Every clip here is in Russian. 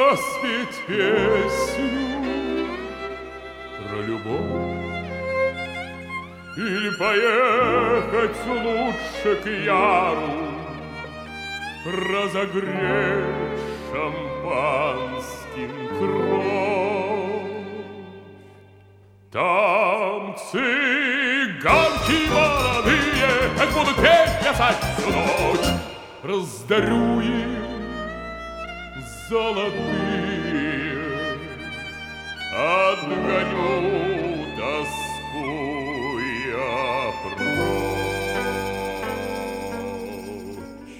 распеть песню про любовь или поехать лучше к Яру, разогреть шампанским кровь. Там цыганки молодые, как будут петь, плясать всю ночь, раздарю им золотые, отгоню тоску я прочь.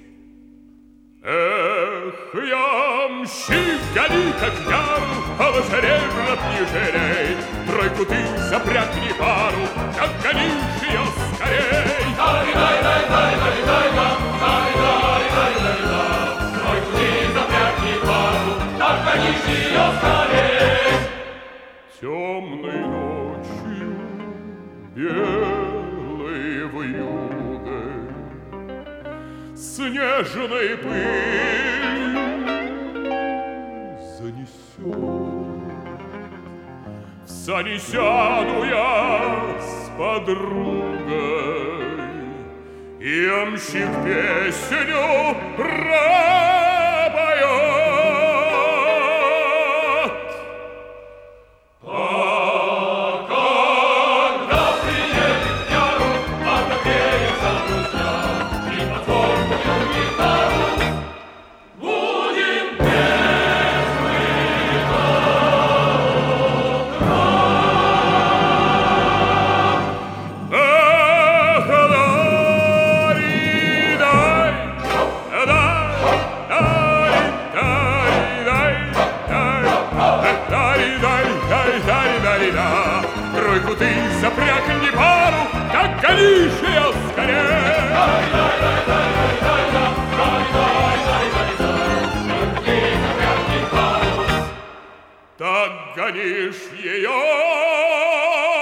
Эх, ямщик, гони как яру, а лошадей не жалей, тройку ты запрягни пару, как гонишь ее скорей. Дай-дай-дай-дай-дай-дай-дай, дай-дай-дай-дай-дай, тройку ты запрягни пару, как гонишь ее скорей. Темной ночью, белой вьюгой, снежной пыль занесет. В сани сяду я с подругой, и ямщик песню пропоет. Тройку ты запрягни пару, как гонишь ее скорее. Так гонишь ее